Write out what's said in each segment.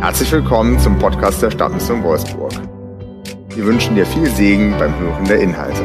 Herzlich willkommen zum Podcast der Stadtmission Wolfsburg. Wir wünschen dir viel Segen beim Hören der Inhalte.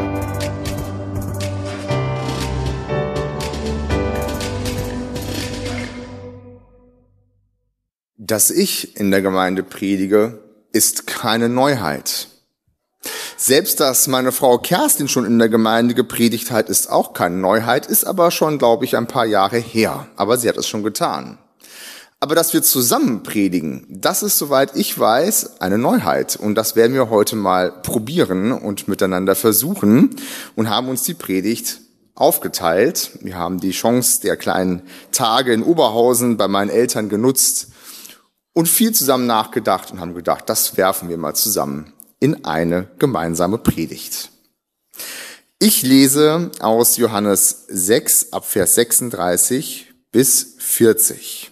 Dass ich in der Gemeinde predige, ist keine Neuheit. Selbst, dass meine Frau Kerstin schon in der Gemeinde gepredigt hat, ist auch keine Neuheit, ist aber schon, glaube ich, ein paar Jahre her. Aber sie hat es schon getan. Aber dass wir zusammen predigen, das ist, soweit ich weiß, eine Neuheit. Und das werden wir heute mal probieren und miteinander versuchen und haben uns die Predigt aufgeteilt. Wir haben die Chance der kleinen Tage in Oberhausen bei meinen Eltern genutzt und viel zusammen nachgedacht und haben gedacht, das werfen wir mal zusammen in eine gemeinsame Predigt. Ich lese aus Johannes 6 ab Vers 36 bis 40.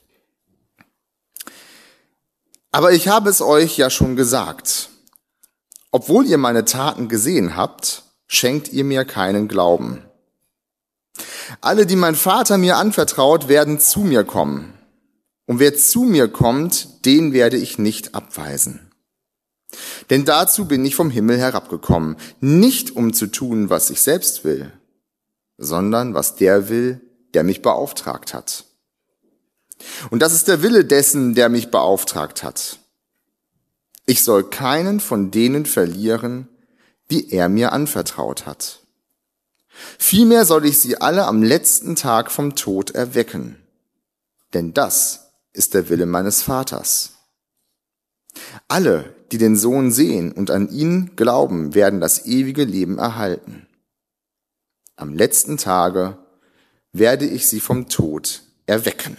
Aber ich habe es euch ja schon gesagt. Obwohl ihr meine Taten gesehen habt, schenkt ihr mir keinen Glauben. Alle, die mein Vater mir anvertraut, werden zu mir kommen. Und wer zu mir kommt, den werde ich nicht abweisen. Denn dazu bin ich vom Himmel herabgekommen, nicht um zu tun, was ich selbst will, sondern was der will, der mich beauftragt hat. Und das ist der Wille dessen, der mich beauftragt hat. Ich soll keinen von denen verlieren, die er mir anvertraut hat. Vielmehr soll ich sie alle am letzten Tag vom Tod erwecken. Denn das ist der Wille meines Vaters. Alle, die den Sohn sehen und an ihn glauben, werden das ewige Leben erhalten. Am letzten Tage werde ich sie vom Tod erwecken.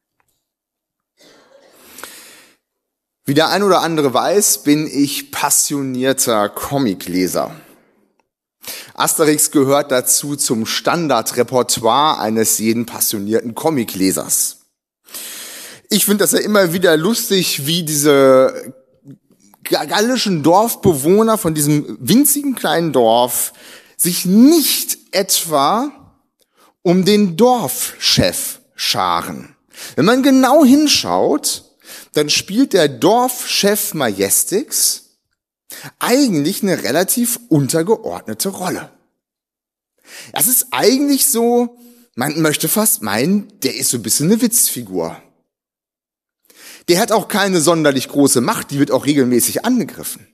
Wie der ein oder andere weiß, bin ich passionierter Comicleser. Asterix gehört dazu zum Standardrepertoire eines jeden passionierten Comiclesers. Ich finde das ja immer wieder lustig, wie diese gallischen Dorfbewohner von diesem winzigen kleinen Dorf sich nicht etwa um den Dorfchef scharen. Wenn man genau hinschaut, dann spielt der Dorfchef Majestix eigentlich eine relativ untergeordnete Rolle. Es ist eigentlich so, man möchte fast meinen, der ist so ein bisschen eine Witzfigur. Der hat auch keine sonderlich große Macht, die wird auch regelmäßig angegriffen.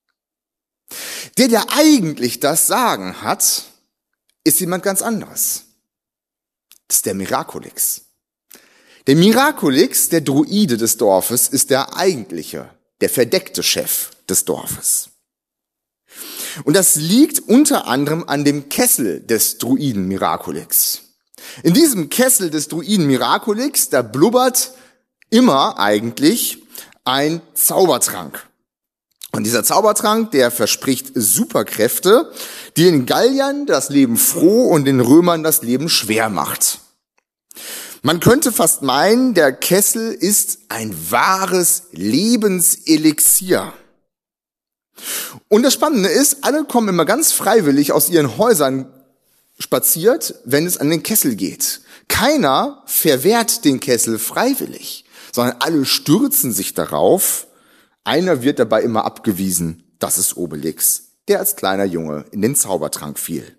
Der eigentlich das Sagen hat, ist jemand ganz anderes. Das ist der Miraculix. Der Miraculix, der Druide des Dorfes, ist der eigentliche, der verdeckte Chef des Dorfes. Und das liegt unter anderem an dem Kessel des Druiden Miraculix. In diesem Kessel des Druiden Miraculix, da blubbert immer eigentlich ein Zaubertrank. Und dieser Zaubertrank, der verspricht Superkräfte, die den Galliern das Leben froh und den Römern das Leben schwer macht. Man könnte fast meinen, der Kessel ist ein wahres Lebenselixier. Und das Spannende ist, alle kommen immer ganz freiwillig aus ihren Häusern spaziert, wenn es an den Kessel geht. Keiner verwehrt den Kessel freiwillig, sondern alle stürzen sich darauf. Einer wird dabei immer abgewiesen, das ist Obelix, der als kleiner Junge in den Zaubertrank fiel.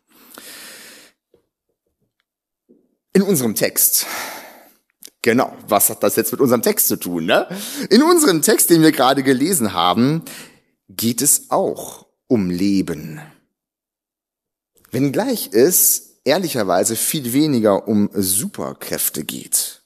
In unserem Text, genau, was hat das jetzt mit unserem Text zu tun, ne? In unserem Text, den wir gerade gelesen haben, geht es auch um Leben. Wenngleich es ehrlicherweise viel weniger um Superkräfte geht.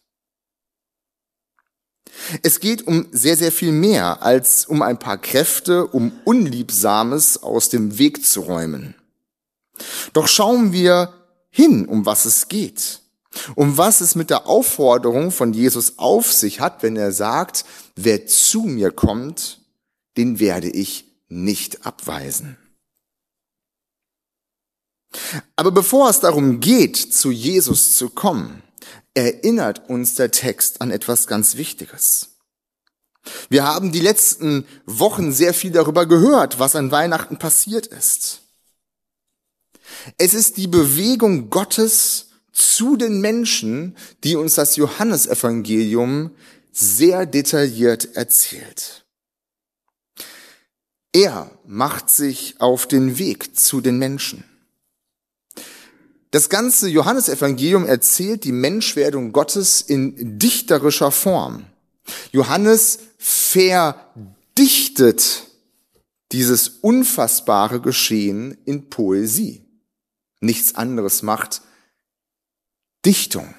Es geht um sehr, sehr viel mehr als um ein paar Kräfte, um Unliebsames aus dem Weg zu räumen. Doch schauen wir hin, um was es geht. Um was es mit der Aufforderung von Jesus auf sich hat, wenn er sagt, wer zu mir kommt, den werde ich nicht abweisen. Aber bevor es darum geht, zu Jesus zu kommen, erinnert uns der Text an etwas ganz Wichtiges. Wir haben die letzten Wochen sehr viel darüber gehört, was an Weihnachten passiert ist. Es ist die Bewegung Gottes zu den Menschen, die uns das Johannesevangelium sehr detailliert erzählt. Er macht sich auf den Weg zu den Menschen. Das ganze Johannesevangelium erzählt die Menschwerdung Gottes in dichterischer Form. Johannes verdichtet dieses unfassbare Geschehen in Poesie. Nichts anderes macht Dichtung.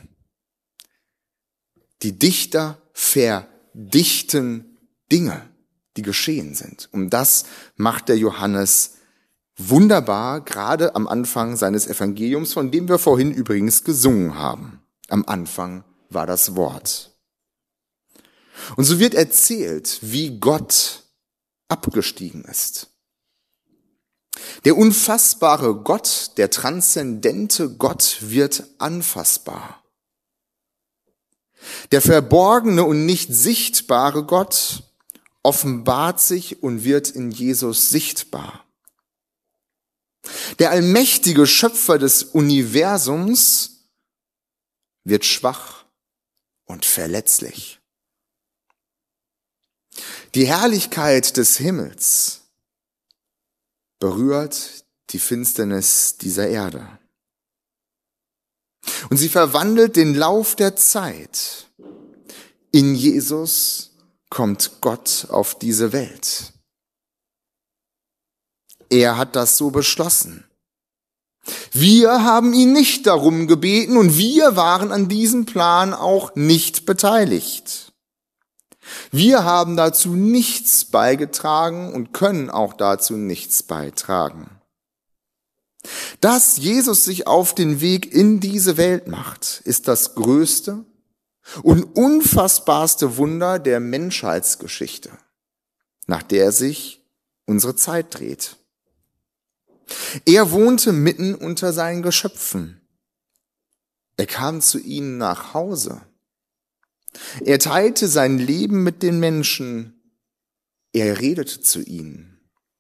Die Dichter verdichten Dinge, die geschehen sind. Und das macht der Johannes wunderbar, gerade am Anfang seines Evangeliums, von dem wir vorhin übrigens gesungen haben. Am Anfang war das Wort. Und so wird erzählt, wie Gott abgestiegen ist. Der unfassbare Gott, der transzendente Gott wird anfassbar. Der verborgene und nicht sichtbare Gott offenbart sich und wird in Jesus sichtbar. Der allmächtige Schöpfer des Universums wird schwach und verletzlich. Die Herrlichkeit des Himmels berührt die Finsternis dieser Erde. Und sie verwandelt den Lauf der Zeit. In Jesus kommt Gott auf diese Welt. Er hat das so beschlossen. Wir haben ihn nicht darum gebeten und wir waren an diesem Plan auch nicht beteiligt. Wir haben dazu nichts beigetragen und können auch dazu nichts beitragen. Dass Jesus sich auf den Weg in diese Welt macht, ist das größte und unfassbarste Wunder der Menschheitsgeschichte, nach der sich unsere Zeit dreht. Er wohnte mitten unter seinen Geschöpfen. Er kam zu ihnen nach Hause. Er teilte sein Leben mit den Menschen. Er redete zu ihnen.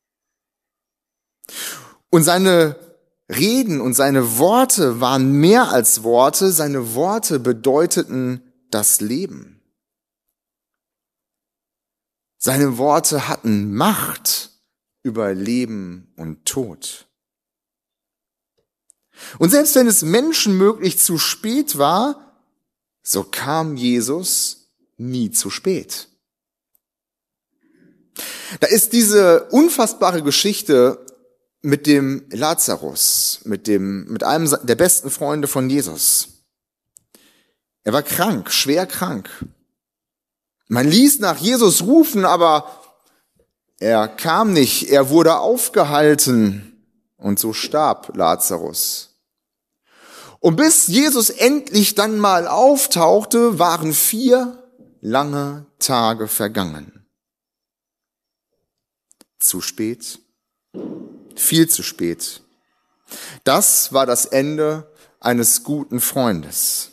Und seine Reden und seine Worte waren mehr als Worte. Seine Worte bedeuteten das Leben. Seine Worte hatten Macht über Leben und Tod. Und selbst wenn es menschenmöglich zu spät war, so kam Jesus nie zu spät. Da ist diese unfassbare Geschichte mit dem Lazarus, mit einem der besten Freunde von Jesus. Er war krank, schwer krank. Man ließ nach Jesus rufen, aber er kam nicht, er wurde aufgehalten und so starb Lazarus. Und bis Jesus endlich dann mal auftauchte, waren 4 lange Tage vergangen. Zu spät, viel zu spät. Das war das Ende eines guten Freundes.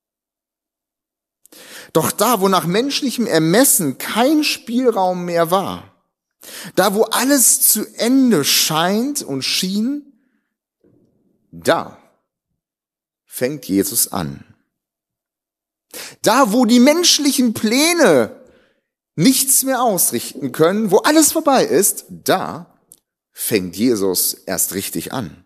Doch da, wo nach menschlichem Ermessen kein Spielraum mehr war, da, wo alles zu Ende scheint und schien, da fängt Jesus an. Da, wo die menschlichen Pläne nichts mehr ausrichten können, wo alles vorbei ist, da fängt Jesus erst richtig an.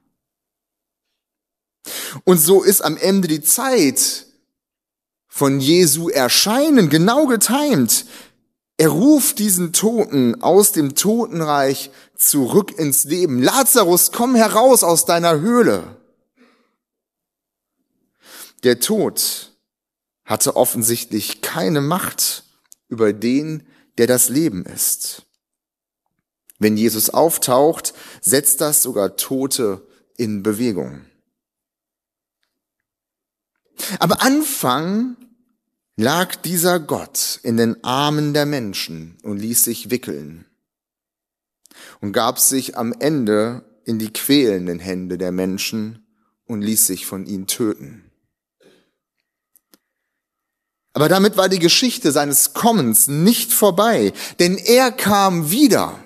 Und so ist am Ende die Zeit von Jesu Erscheinen genau getimt. Er ruft diesen Toten aus dem Totenreich zurück ins Leben. Lazarus, komm heraus aus deiner Höhle. Der Tod hatte offensichtlich keine Macht über den, der das Leben ist. Wenn Jesus auftaucht, setzt das sogar Tote in Bewegung. Am Anfang lag dieser Gott in den Armen der Menschen und ließ sich wickeln und gab sich am Ende in die quälenden Hände der Menschen und ließ sich von ihnen töten. Aber damit war die Geschichte seines Kommens nicht vorbei, denn er kam wieder.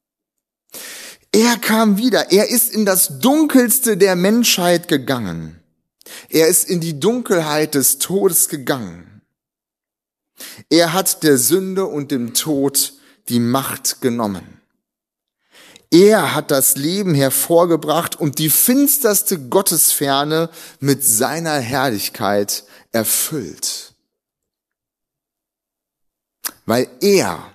Er kam wieder. Er ist in das Dunkelste der Menschheit gegangen. Er ist in die Dunkelheit des Todes gegangen. Er hat der Sünde und dem Tod die Macht genommen. Er hat das Leben hervorgebracht und die finsterste Gottesferne mit seiner Herrlichkeit erfüllt. Weil er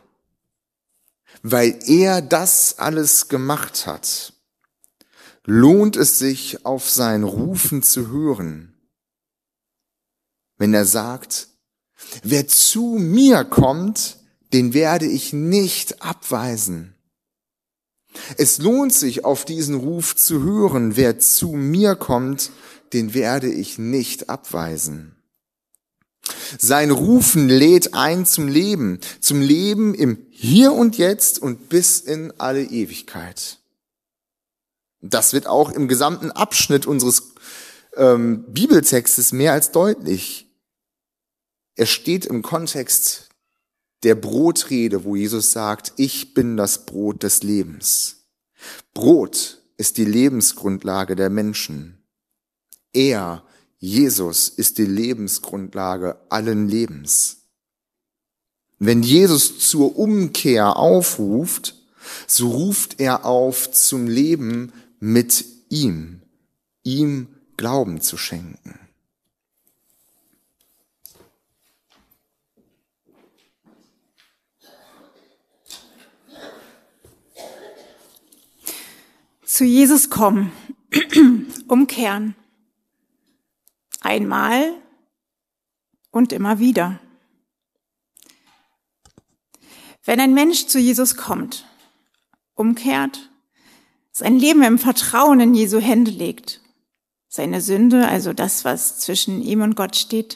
das alles gemacht hat, lohnt es sich, auf sein Rufen zu hören. Wenn er sagt, wer zu mir kommt, den werde ich nicht abweisen. Es lohnt sich, auf diesen Ruf zu hören. Wer zu mir kommt, den werde ich nicht abweisen. Sein Rufen lädt ein zum Leben im Hier und Jetzt und bis in alle Ewigkeit. Das wird auch im gesamten Abschnitt unseres Bibeltextes mehr als deutlich. Er steht im Kontext der Brotrede, wo Jesus sagt, ich bin das Brot des Lebens. Brot ist die Lebensgrundlage der Menschen. Er, Jesus, ist die Lebensgrundlage allen Lebens. Wenn Jesus zur Umkehr aufruft, so ruft er auf zum Leben mit ihm Glauben zu schenken. Zu Jesus kommen, umkehren. Einmal und immer wieder. Wenn ein Mensch zu Jesus kommt, umkehrt, sein Leben im Vertrauen in Jesu Hände legt, seine Sünde, also das, was zwischen ihm und Gott steht,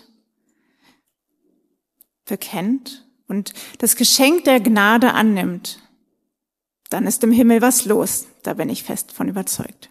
bekennt und das Geschenk der Gnade annimmt, dann ist im Himmel was los. Da bin ich fest von überzeugt.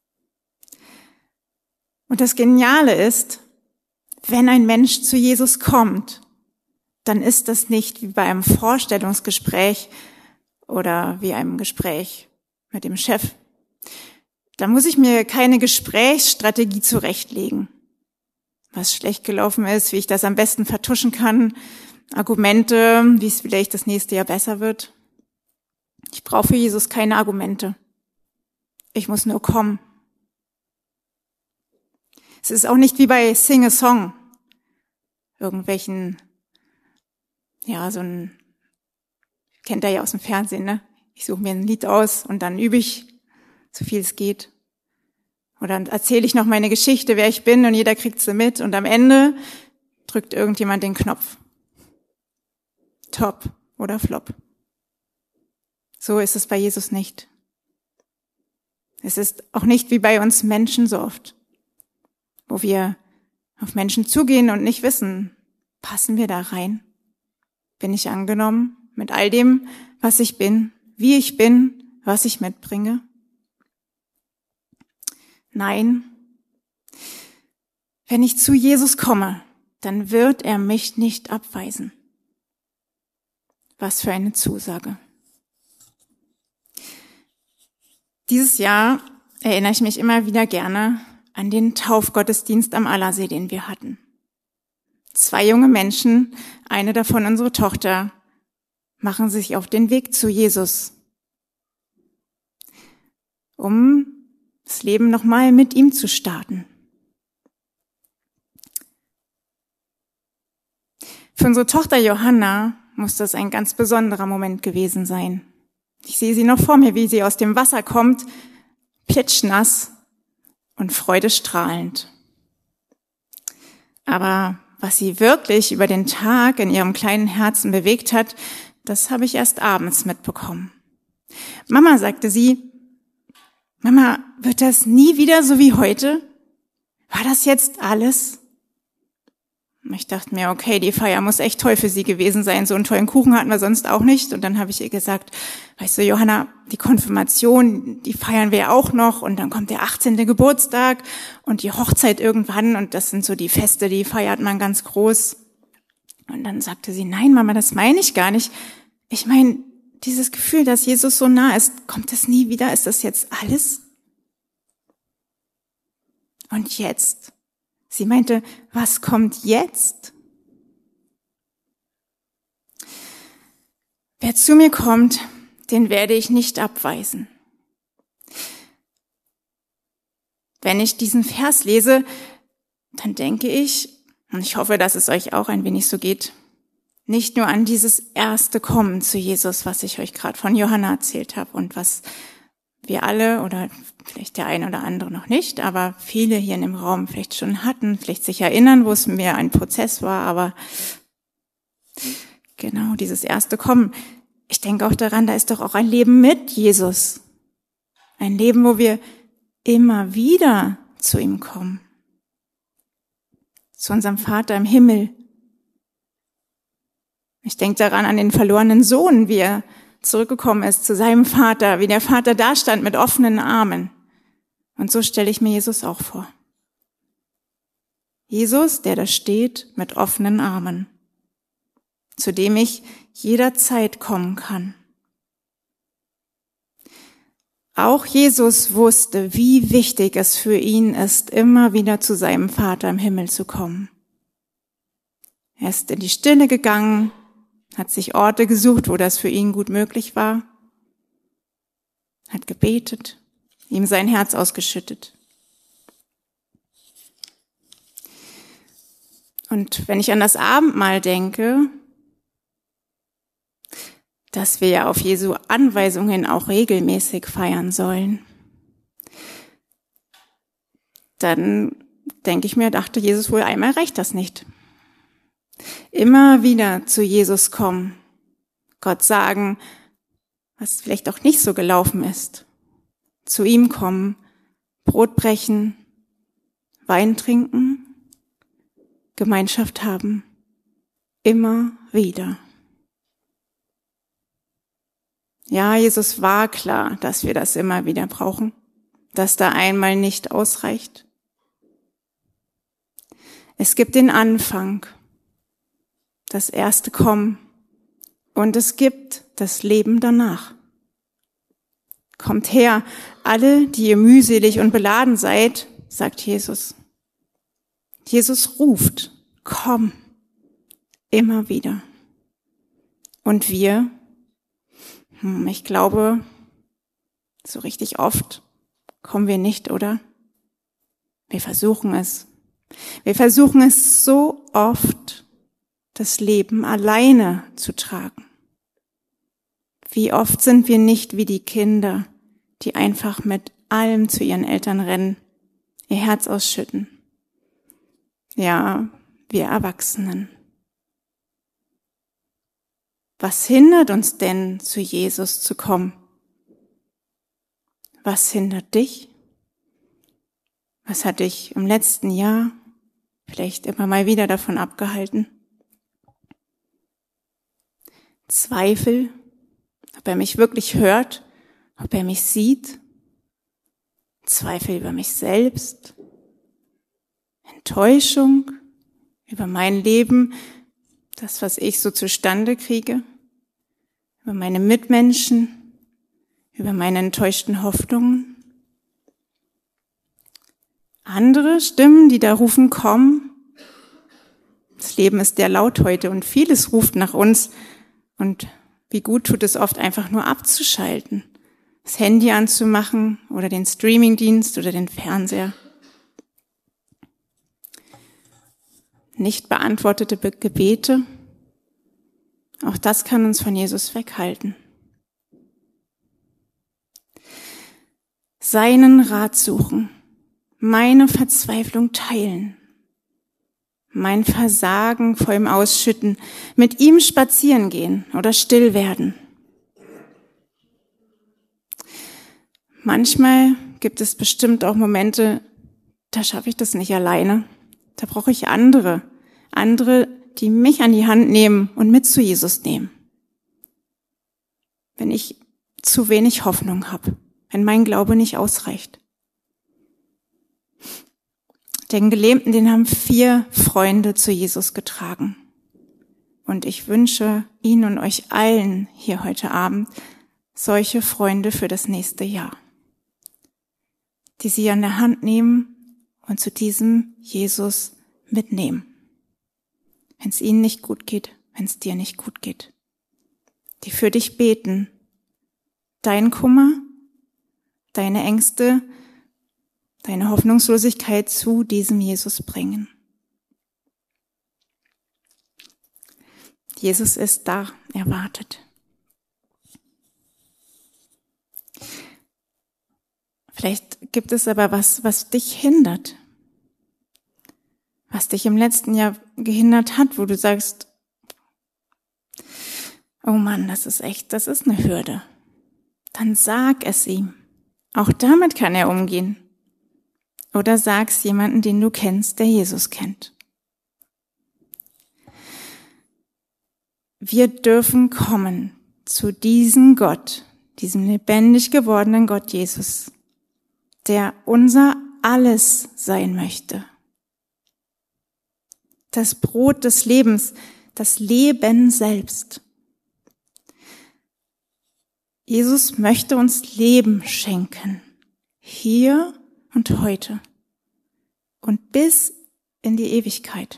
Und das Geniale ist, wenn ein Mensch zu Jesus kommt, dann ist das nicht wie bei einem Vorstellungsgespräch oder wie einem Gespräch mit dem Chef. Da muss ich mir keine Gesprächsstrategie zurechtlegen. Was schlecht gelaufen ist, wie ich das am besten vertuschen kann, Argumente, wie es vielleicht das nächste Jahr besser wird. Ich brauche für Jesus keine Argumente. Ich muss nur kommen. Es ist auch nicht wie bei Sing a Song. Irgendwelchen, kennt ihr ja aus dem Fernsehen, ne? Ich suche mir ein Lied aus und dann übe ich, so viel es geht. Oder dann erzähle ich noch meine Geschichte, wer ich bin und jeder kriegt sie mit und am Ende drückt irgendjemand den Knopf. Top oder Flop. So ist es bei Jesus nicht. Es ist auch nicht wie bei uns Menschen so oft, wo wir auf Menschen zugehen und nicht wissen, passen wir da rein? Bin ich angenommen mit all dem, was ich bin, wie ich bin, was ich mitbringe? Nein. Wenn ich zu Jesus komme, dann wird er mich nicht abweisen. Was für eine Zusage. Dieses Jahr erinnere ich mich immer wieder gerne an den Taufgottesdienst am Allersee, den wir hatten. 2 junge Menschen, eine davon unsere Tochter, machen sich auf den Weg zu Jesus, um das Leben nochmal mit ihm zu starten. Für unsere Tochter Johanna muss das ein ganz besonderer Moment gewesen sein. Ich sehe sie noch vor mir, wie sie aus dem Wasser kommt, plitschnass und freudestrahlend. Aber was sie wirklich über den Tag in ihrem kleinen Herzen bewegt hat, das habe ich erst abends mitbekommen. Mama, sagte sie, Mama, wird das nie wieder so wie heute? War das jetzt alles? Ich dachte mir, okay, die Feier muss echt toll für sie gewesen sein. So einen tollen Kuchen hatten wir sonst auch nicht. Und dann habe ich ihr gesagt, weißt du, Johanna, die Konfirmation, die feiern wir auch noch. Und dann kommt der 18. Geburtstag und die Hochzeit irgendwann. Und das sind so die Feste, die feiert man ganz groß. Und dann sagte sie, nein, Mama, das meine ich gar nicht. Ich meine, dieses Gefühl, dass Jesus so nah ist, kommt das nie wieder? Ist das jetzt alles? Und jetzt? Sie meinte, was kommt jetzt? Wer zu mir kommt, den werde ich nicht abweisen. Wenn ich diesen Vers lese, dann denke ich, und ich hoffe, dass es euch auch ein wenig so geht, nicht nur an dieses erste Kommen zu Jesus, was ich euch gerade von Johanna erzählt habe und was wir alle oder vielleicht der eine oder andere noch nicht, aber viele hier in dem Raum vielleicht schon hatten, vielleicht sich erinnern, wo es mehr ein Prozess war, aber genau dieses erste Kommen. Ich denke auch daran, da ist doch auch ein Leben mit Jesus. Ein Leben, wo wir immer wieder zu ihm kommen. Zu unserem Vater im Himmel. Ich denke daran an den verlorenen Sohn, wie er zurückgekommen ist zu seinem Vater, wie der Vater da stand mit offenen Armen. Und so stelle ich mir Jesus auch vor. Jesus, der da steht mit offenen Armen, zu dem ich jederzeit kommen kann. Auch Jesus wusste, wie wichtig es für ihn ist, immer wieder zu seinem Vater im Himmel zu kommen. Er ist in die Stille gegangen, hat sich Orte gesucht, wo das für ihn gut möglich war, hat gebetet, ihm sein Herz ausgeschüttet. Und wenn ich an das Abendmahl denke, dass wir ja auf Jesu Anweisungen auch regelmäßig feiern sollen, dann denke ich mir, dachte Jesus wohl einmal, reicht das nicht. Immer wieder zu Jesus kommen, Gott sagen, was vielleicht auch nicht so gelaufen ist, zu ihm kommen, Brot brechen, Wein trinken, Gemeinschaft haben, immer wieder. Ja, Jesus war klar, dass wir das immer wieder brauchen, dass da einmal nicht ausreicht. Es gibt den Anfang, das erste Kommen und es gibt das Leben danach. Kommt her, alle, die ihr mühselig und beladen seid, sagt Jesus. Jesus ruft, komm, immer wieder. Und wir, ich glaube, so richtig oft kommen wir nicht, oder? Wir versuchen es. Wir versuchen es so oft, das Leben alleine zu tragen. Wie oft sind wir nicht wie die Kinder, die einfach mit allem zu ihren Eltern rennen, ihr Herz ausschütten. Ja, wir Erwachsenen. Was hindert uns denn, zu Jesus zu kommen? Was hindert dich? Was hat dich im letzten Jahr vielleicht immer mal wieder davon abgehalten? Zweifel, ob er mich wirklich hört, ob er mich sieht. Zweifel über mich selbst. Enttäuschung über mein Leben, das, was ich so zustande kriege, über meine Mitmenschen, über meine enttäuschten Hoffnungen. Andere Stimmen, die da rufen, komm. Das Leben ist sehr laut heute und vieles ruft nach uns. Und wie gut tut es oft, einfach nur abzuschalten, das Handy anzumachen oder den Streamingdienst oder den Fernseher. Nicht beantwortete Gebete, auch das kann uns von Jesus weghalten. Seinen Rat suchen, meine Verzweiflung teilen, mein Versagen vor ihm ausschütten, mit ihm spazieren gehen oder still werden. Manchmal gibt es bestimmt auch Momente, da schaffe ich das nicht alleine. Da brauche ich andere, die mich an die Hand nehmen und mit zu Jesus nehmen. Wenn ich zu wenig Hoffnung habe, wenn mein Glaube nicht ausreicht. Den Gelähmten, den haben 4 Freunde zu Jesus getragen. Und ich wünsche Ihnen und euch allen hier heute Abend solche Freunde für das nächste Jahr, die Sie an der Hand nehmen und zu diesem Jesus mitnehmen. Wenn es Ihnen nicht gut geht, wenn es dir nicht gut geht. die für dich beten, dein Kummer, deine Ängste, deine Hoffnungslosigkeit zu diesem Jesus bringen. Jesus ist da, er wartet. Vielleicht gibt es aber was dich hindert, was dich im letzten Jahr gehindert hat, wo du sagst, oh Mann, das ist eine Hürde. Dann sag es ihm. Auch damit kann er umgehen. Oder sag's jemanden, den du kennst, der Jesus kennt. Wir dürfen kommen zu diesem Gott, diesem lebendig gewordenen Gott Jesus, der unser Alles sein möchte. Das Brot des Lebens, das Leben selbst. Jesus möchte uns Leben schenken, hier und heute und bis in die Ewigkeit.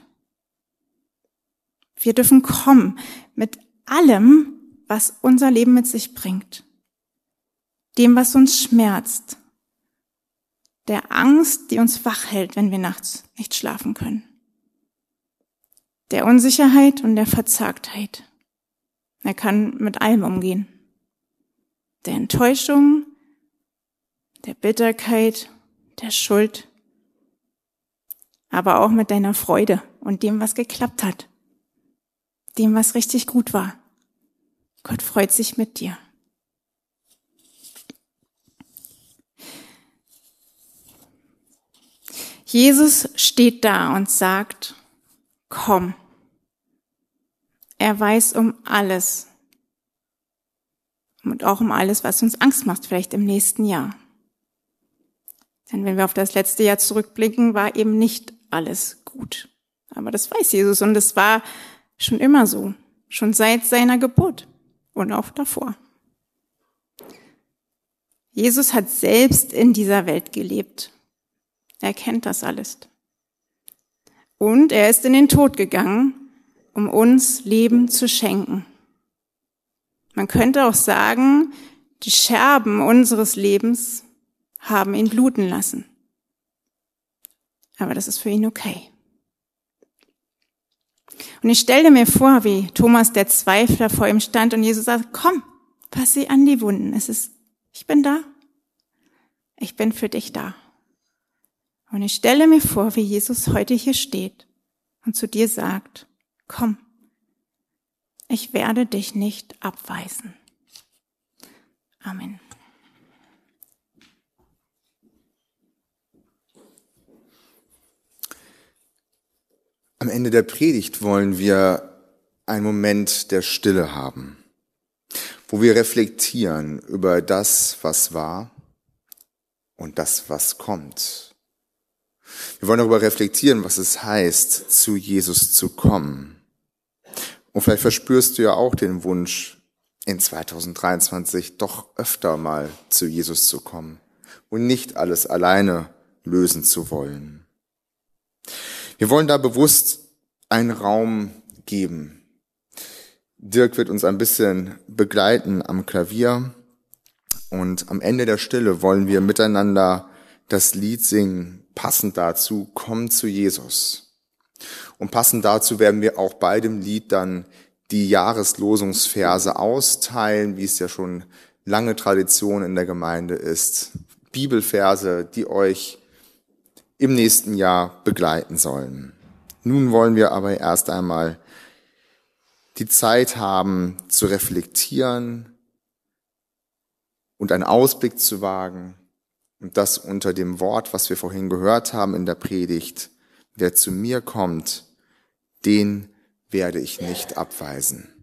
Wir dürfen kommen mit allem, was unser Leben mit sich bringt, dem, was uns schmerzt, der Angst, die uns wach hält, wenn wir nachts nicht schlafen können, der Unsicherheit und der Verzagtheit. Er kann mit allem umgehen. Der Enttäuschung, der Bitterkeit, der Schuld, aber auch mit deiner Freude und dem, was geklappt hat, dem, was richtig gut war. Gott freut sich mit dir. Jesus steht da und sagt, komm. Er weiß um alles. Und auch um alles, was uns Angst macht, vielleicht im nächsten Jahr. Denn wenn wir auf das letzte Jahr zurückblicken, war eben nicht alles gut. Aber das weiß Jesus und es war schon immer so. Schon seit seiner Geburt und auch davor. Jesus hat selbst in dieser Welt gelebt. Er kennt das alles. Und er ist in den Tod gegangen, um uns Leben zu schenken. Man könnte auch sagen, die Scherben unseres Lebens haben ihn bluten lassen. Aber das ist für ihn okay. Und ich stelle mir vor, wie Thomas der Zweifler vor ihm stand und Jesus sagt, komm, pass sie an die Wunden. Ich bin da. Ich bin für dich da. Und ich stelle mir vor, wie Jesus heute hier steht und zu dir sagt, komm. Ich werde dich nicht abweisen. Amen. Am Ende der Predigt wollen wir einen Moment der Stille haben, wo wir reflektieren über das, was war und das, was kommt. Wir wollen darüber reflektieren, was es heißt, zu Jesus zu kommen. Und vielleicht verspürst du ja auch den Wunsch, in 2023 doch öfter mal zu Jesus zu kommen und nicht alles alleine lösen zu wollen. Wir wollen da bewusst einen Raum geben. Dirk wird uns ein bisschen begleiten am Klavier und am Ende der Stille wollen wir miteinander das Lied singen, passend dazu, komm zu Jesus. Und passend dazu werden wir auch bei dem Lied dann die Jahreslosungsverse austeilen, wie es ja schon lange Tradition in der Gemeinde ist. Bibelverse, die euch im nächsten Jahr begleiten sollen. Nun wollen wir aber erst einmal die Zeit haben, zu reflektieren und einen Ausblick zu wagen. Und das unter dem Wort, was wir vorhin gehört haben in der Predigt. Wer zu mir kommt, den werde ich nicht abweisen.